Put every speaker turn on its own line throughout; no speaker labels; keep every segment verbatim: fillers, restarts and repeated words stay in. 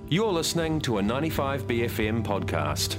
You're listening to a ninety-five B F M podcast.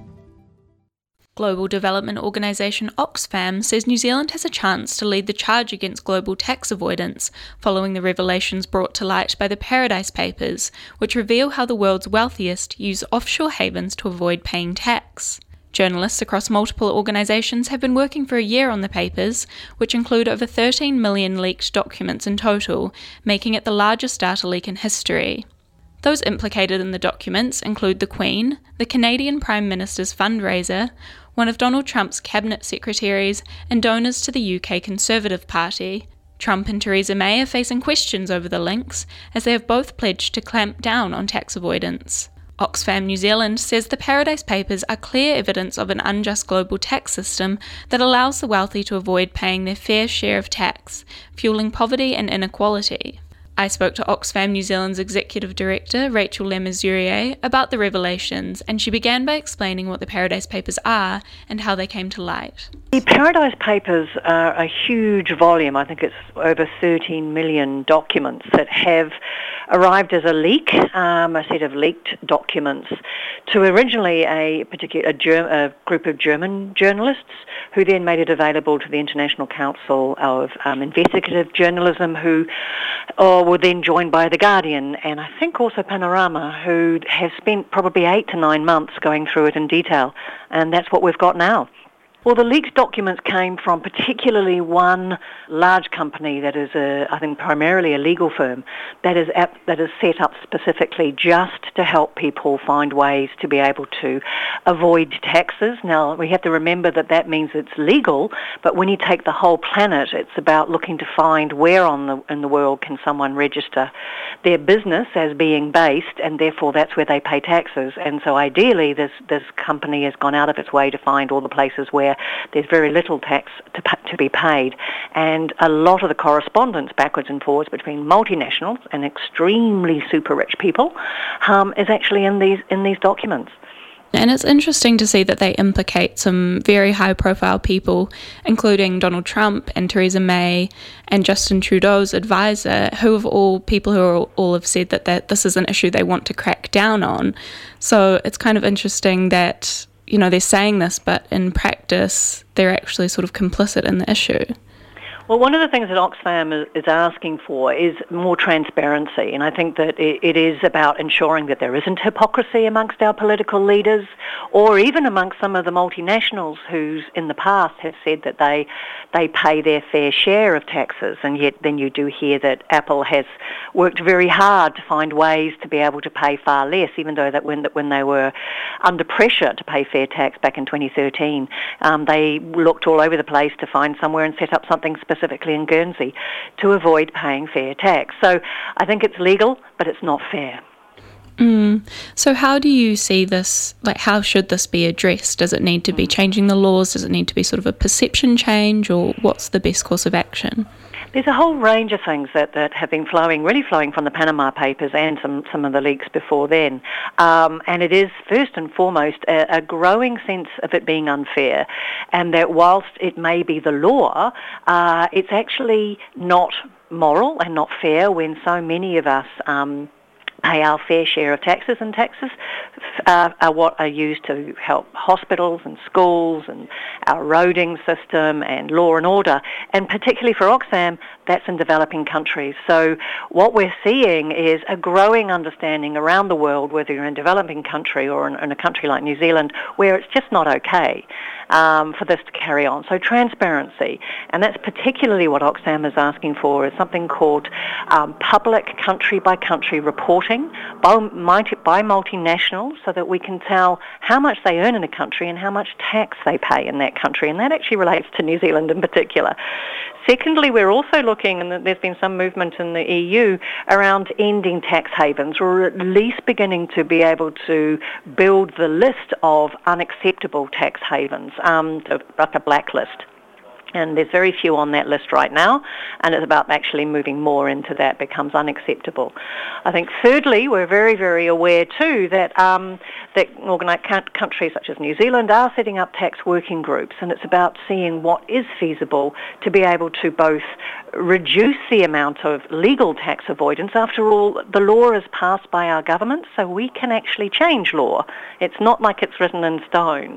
Global development organisation Oxfam says New Zealand has a chance to lead the charge against global tax avoidance, following the revelations brought to light by the Paradise Papers, which reveal how the world's wealthiest use offshore havens to avoid paying tax. Journalists across multiple organisations have been working for a year on the papers, which include over thirteen million leaked documents in total, making it the largest data leak in history. Those implicated in the documents include the Queen, the Canadian Prime Minister's fundraiser, one of Donald Trump's cabinet secretaries, and donors to the U K Conservative Party. Trump and Theresa May are facing questions over the links, as they have both pledged to clamp down on tax avoidance. Oxfam New Zealand says the Paradise Papers are clear evidence of an unjust global tax system that allows the wealthy to avoid paying their fair share of tax, fueling poverty and inequality. I spoke to Oxfam New Zealand's Executive Director, Rachel Lemazurier, about the revelations, and she began by explaining what the Paradise Papers are and how they came to light.
The Paradise Papers are a huge volume. I think it's over thirteen million documents that have arrived as a leak, um, a set of leaked documents, to originally a particular a, Ger- a group of German journalists who then made it available to the International Council of um, Investigative Journalism, who uh, were then joined by The Guardian and I think also Panorama, who have spent probably eight to nine months going through it in detail, and that's what we've got now. Well, the leaked documents came from particularly one large company that is, a, I think, primarily a legal firm that is ap- that is set up specifically just to help people find ways to be able to avoid taxes. Now, we have to remember that that means it's legal, but when you take the whole planet, it's about looking to find where on the in the world can someone register their business as being based, and therefore that's where they pay taxes. And so ideally, this this company has gone out of its way to find all the places where there's very little tax to, to be paid, and a lot of the correspondence backwards and forwards between multinationals and extremely super rich people um, is actually in these in these documents.
And it's interesting to see that they implicate some very high-profile people, including Donald Trump and Theresa May and Justin Trudeau's advisor, who have all people who are all have said that, that this is an issue they want to crack down on. So it's kind of interesting that, you know, they're saying this, but in practice, they're actually sort of complicit in the issue.
Well, one of the things that Oxfam is asking for is more transparency, and I think that it is about ensuring that there isn't hypocrisy amongst our political leaders, or even amongst some of the multinationals who in the past have said that they they pay their fair share of taxes, and yet then you do hear that Apple has worked very hard to find ways to be able to pay far less, even though that when, that when they were under pressure to pay fair tax back in twenty thirteen, um, they looked all over the place to find somewhere and set up something specific. specifically in Guernsey, to avoid paying fair tax. So I think it's legal, but it's not fair.
Mm. So how do you see this, like how should this be addressed? Does it need to be changing the laws? Does it need to be sort of a perception change, or what's the best course of action?
There's a whole range of things that, that have been flowing, really flowing from the Panama Papers and some, some of the leaks before then. Um, and it is, first and foremost, a, a growing sense of it being unfair, and that whilst it may be the law, uh, it's actually not moral and not fair when so many of us um, pay our fair share of taxes, and taxes uh, are what are used to help hospitals and schools and our roading system and law and order, and particularly for Oxfam, that's in developing countries. So what we're seeing is a growing understanding around the world, whether you're in a developing country or in, in a country like New Zealand, where it's just not okay um, for this to carry on. So transparency, and that's particularly what Oxfam is asking for, is something called um, public country-by-country reporting by, by multinationals, so that we can tell how much they earn in a country and how much tax they pay in that country, and that actually relates to New Zealand in particular. Secondly, we're also looking, and there's been some movement in the E U, around ending tax havens, or at least beginning to be able to build the list of unacceptable tax havens, um, like a blacklist. And there's very few on that list right now, and it's about actually moving more into that becomes unacceptable. I think thirdly, we're very, very aware too that um, that organised countries such as New Zealand are setting up tax working groups, and it's about seeing what is feasible to be able to both reduce the amount of legal tax avoidance. After all, the law is passed by our government, so we can actually change law. It's not like it's written in stone.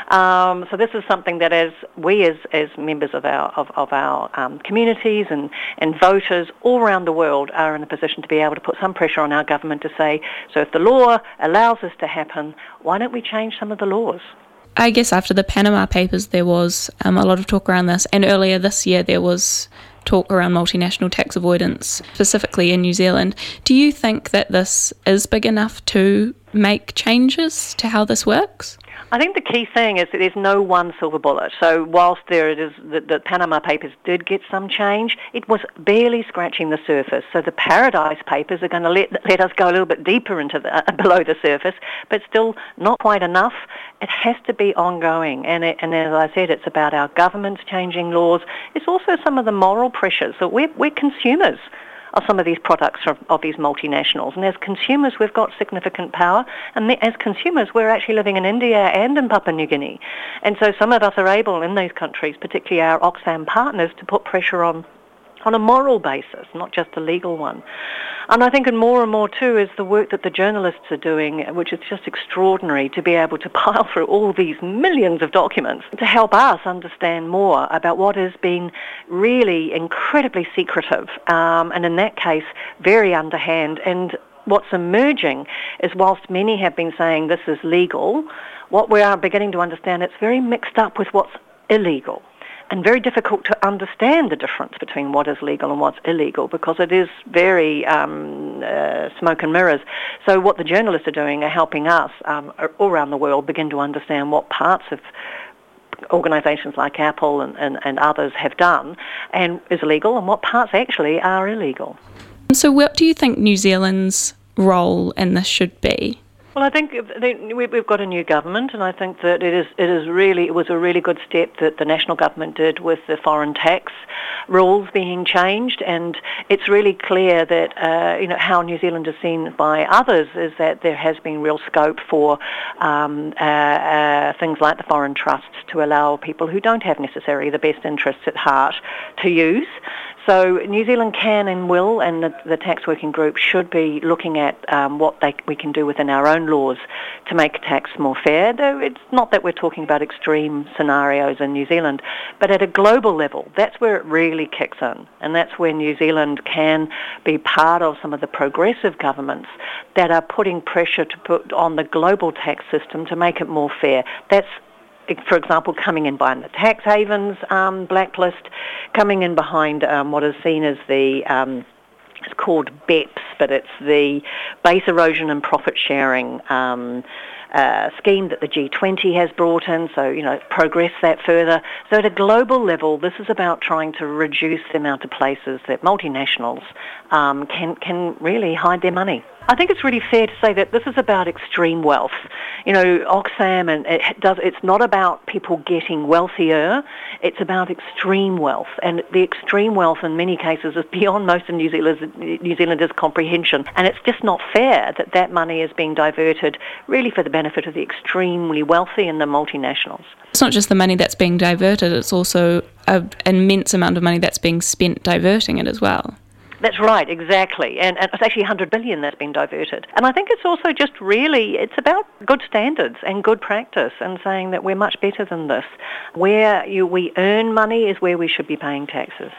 Um, so this is something that as we as, as members of our of, of our um, communities and, and voters all around the world are in a position to be able to put some pressure on our government to say, so if the law allows this to happen, why don't we change some of the laws?
I guess after the Panama Papers there was um, a lot of talk around this, and earlier this year there was talk around multinational tax avoidance, specifically in New Zealand. Do you think that this is big enough to make changes to how this works?
I think the key thing is that there's no one silver bullet. So whilst there it is, the, the Panama Papers did get some change, it was barely scratching the surface. So the Paradise Papers are going to let let us go a little bit deeper into the, uh, below the surface, but still not quite enough. It has to be ongoing, and it, and as I said, it's about our governments changing laws. It's also some of the moral pressures that we're, we're consumers of some of these products of, of these multinationals. And as consumers, we've got significant power. And the, as consumers, we're actually living in India and in Papua New Guinea. And so some of us are able in those countries, particularly our Oxfam partners, to put pressure on on a moral basis, not just a legal one. And I think and more and more too is the work that the journalists are doing, which is just extraordinary, to be able to pile through all these millions of documents to help us understand more about what has been really incredibly secretive, um, and in that case, very underhand. And what's emerging is whilst many have been saying this is legal, what we are beginning to understand, it's very mixed up with what's illegal. And very difficult to understand the difference between what is legal and what's illegal, because it is very um, uh, smoke and mirrors. So what the journalists are doing are helping us um, all around the world begin to understand what parts of organisations like Apple and, and, and others have done and is illegal, and what parts actually are illegal.
So what do you think New Zealand's role in this should be?
Well, I think we've got a new government, and I think that it is it is really it was a really good step that the national government did with the foreign tax rules being changed, and it's really clear that uh, you know how New Zealand is seen by others is that there has been real scope for um, uh, uh, things like the foreign trusts to allow people who don't have necessarily the best interests at heart to use. So New Zealand can and will, and the, the tax working group should be looking at um, what they, we can do within our own laws to make tax more fair, though it's not that we're talking about extreme scenarios in New Zealand, but at a global level, that's where it really kicks in, and that's where New Zealand can be part of some of the progressive governments that are putting pressure to put on the global tax system to make it more fair. That's, for example, coming in behind the tax havens um, blacklist, coming in behind um, what is seen as the, um, it's called B E P S, but it's the Base Erosion and Profit Sharing um, uh, scheme that the G twenty has brought in, so, you know, progress that further. So at a global level, this is about trying to reduce the amount of places that multinationals um, can, can really hide their money. I think it's really fair to say that this is about extreme wealth. You know, Oxfam, and it does, it's not about people getting wealthier, it's about extreme wealth. And the extreme wealth in many cases is beyond most of New Zealanders, New Zealanders' comprehension. And it's just not fair that that money is being diverted really for the benefit of the extremely wealthy and the multinationals.
It's not just the money that's being diverted, it's also an immense amount of money that's being spent diverting it as well.
That's right, exactly. And, and it's actually one hundred billion that's been diverted. And I think it's also just really, it's about good standards and good practice and saying that we're much better than this. Where you, we earn money is where we should be paying taxes.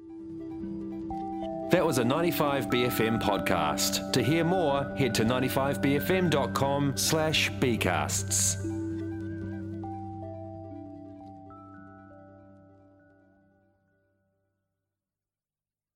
That was a ninety-five B F M podcast. To hear more, head to ninety-five b f m dot com slash bcasts.